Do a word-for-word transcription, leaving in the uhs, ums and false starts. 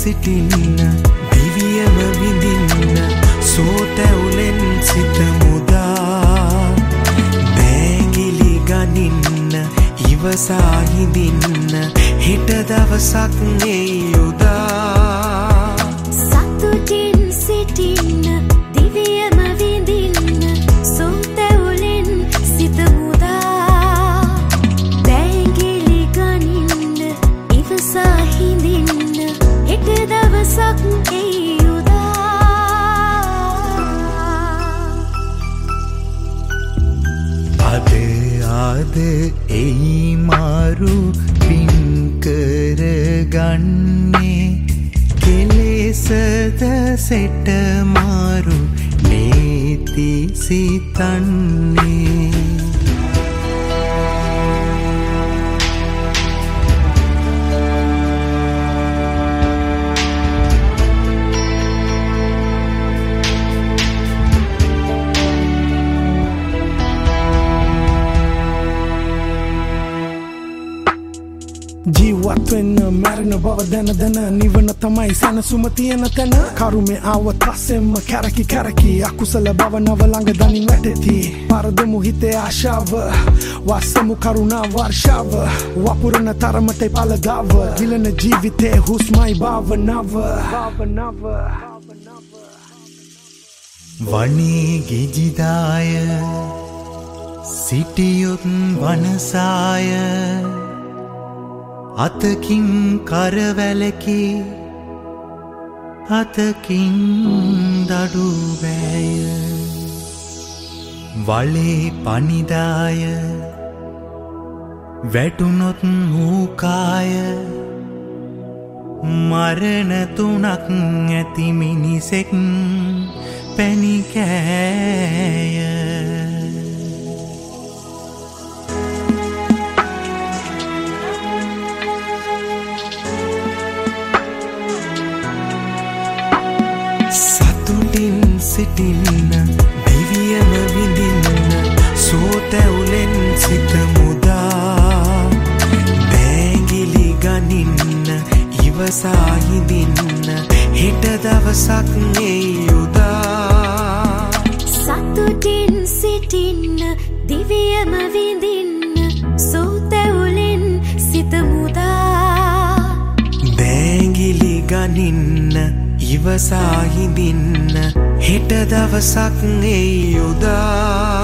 සිටින්න දිවියම විඳින්න සෝතැවුලෙන් සිත මුදා දැඟිලි ගනින්න ඉවසා හිඳින්න හෙට දවසක් එයි උදා සතුටින් සිටින්න දිවියම විඳින්න සෝතැවුලෙන් සිත මුදා දැඟිලි ගනින්න ඉවසා හිඳින්න හෙට දවසක් එයි අද ආද එයි මාරු පින්කර ගන්නේ කෙලෙසද සෙට මාරු නීති සිතන්නේ ජීවත් වෙන්න මැරෙන බව දැන දැන නිවන තමයි සැනසුම තියෙන තැන කරුමේ ආවත් පස්සෙම කැරකි කැරකි අකුසල බව නව ළඟ දනින් වැටෙති පරදමු හිතේ ආශාව වස්සමු කරුණා වර්ෂාව වපුරන තරමටයි පළදාව ගිලන ජීවිතේ හුස්මයි භාවනාව වනේ ගිජිදාය සිටියොත් වනසාය අතකින් කරවැලකි අතකින් දඩුවැය වලේ පනිදාය වැටුනොත් වූකාය මරණ තුනක් ඇති මිනිසෙක් පැණිකෑය සතුටින් සිටින්න දිවියම විඳින්න සෝතැවුලෙන් සිත මුදා දැඟිලි ගනින්න ඉවසා හිඳින්න හෙට දවසක් එයි උදා සතුටින් සිටින්න දිවියම විඳින්න සෝතැවුලෙන් සිත මුදා දැඟිලි ගනින්න ඉවසා හිඳින්න හෙට දවසක් එයි උදා